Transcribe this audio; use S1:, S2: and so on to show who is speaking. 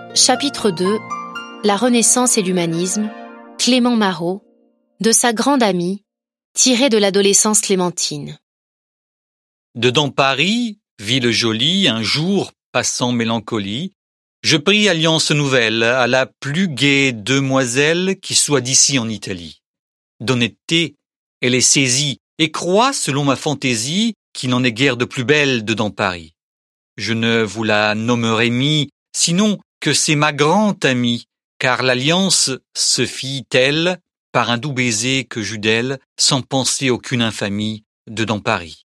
S1: Chapitre 2. La Renaissance et l'humanisme, Clément Marot, de sa grande amie, tiré de l'adolescence clémentine.
S2: Dedans Paris, ville jolie, un jour passant mélancolie, je pris alliance nouvelle à la plus gaie demoiselle qui soit d'ici en Italie. D'honnêteté, elle est saisie et croit, selon ma fantaisie, qu'il n'en est guère de plus belle dedans Paris. Je ne vous la nommerai mis, sinon que c'est ma grande amie, car l'alliance se fit telle par un doux baiser que j'eus d'elle, sans penser aucune infamie dedans Paris.